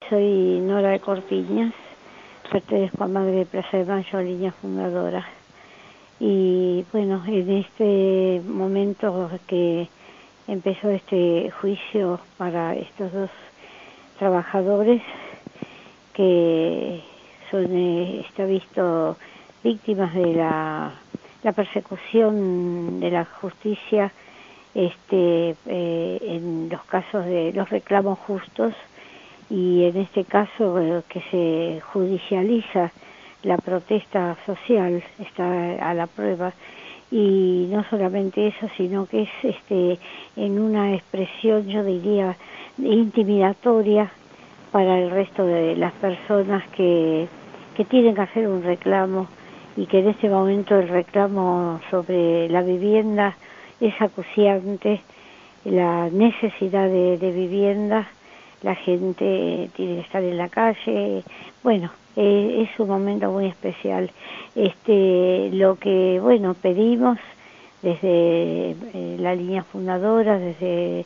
soy Nora de Cortiñas, pertenezco a Madre de Plaza de Mayo, línea fundadora. Y bueno, en este momento que empezó este juicio para estos dos trabajadores que son, está visto, víctimas de la persecución de la justicia en los casos de los reclamos justos, y en este caso que se judicializa la protesta social, está a la prueba. Y no solamente eso, sino que es en una expresión, yo diría, intimidatoria para el resto de las personas que tienen que hacer un reclamo, y que en este momento el reclamo sobre la vivienda es acuciante, la necesidad de vivienda, la gente tiene que estar en la calle. Bueno, es un momento muy especial. Lo que, bueno, pedimos desde la línea fundadora, desde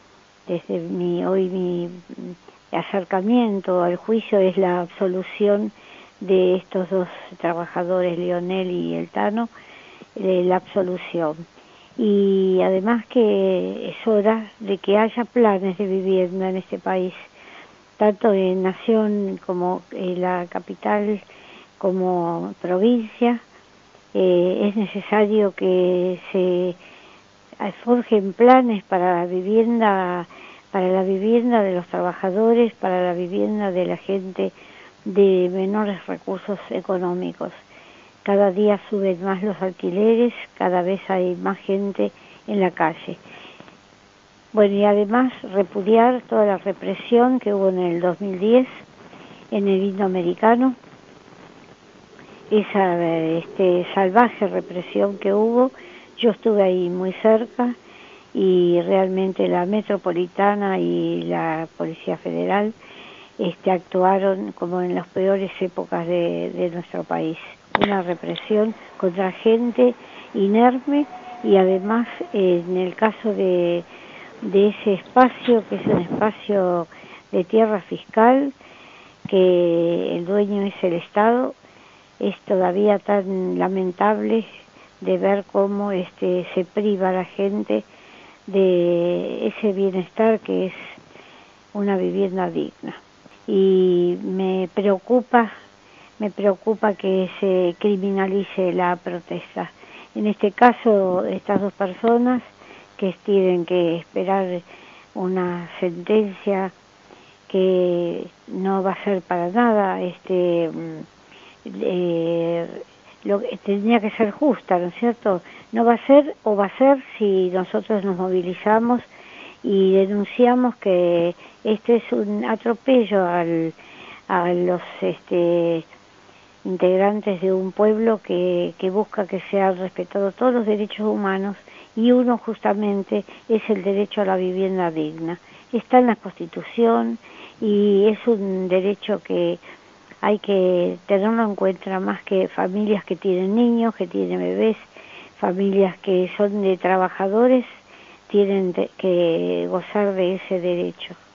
mi acercamiento al juicio, es la absolución de estos dos trabajadores, Leonel y el Tano, la absolución. Y además que es hora de que haya planes de vivienda en este país, tanto en Nación como en la capital como provincia. Es necesario que se forjen planes para la vivienda de los trabajadores, para la vivienda de la gente de menores recursos económicos. Cada día suben más los alquileres, cada vez hay más gente en la calle. Bueno, y además repudiar toda la represión que hubo en el 2010 en el Indoamericano, esa salvaje represión que hubo. Yo estuve ahí muy cerca, y realmente la Metropolitana y la Policía Federal actuaron como en las peores épocas de nuestro país. Una represión contra gente inerme, y además en el caso de ese espacio, que es un espacio de tierra fiscal, que el dueño es el Estado, es todavía tan lamentable de ver cómo se priva a la gente de ese bienestar que es una vivienda digna. Y me preocupa que se criminalice la protesta. En este caso, estas dos personas que tienen que esperar una sentencia que no va a ser para nada, lo que tendría que ser justa, ¿no es cierto? No va a ser, o va a ser si nosotros nos movilizamos y denunciamos que este es un atropello a los integrantes de un pueblo que busca que sean respetados todos los derechos humanos, y uno justamente es el derecho a la vivienda digna. Está en la Constitución, y es un derecho que hay que tenerlo en cuenta, más que familias que tienen niños, que tienen bebés, familias que son de trabajadores, tienen que gozar de ese derecho.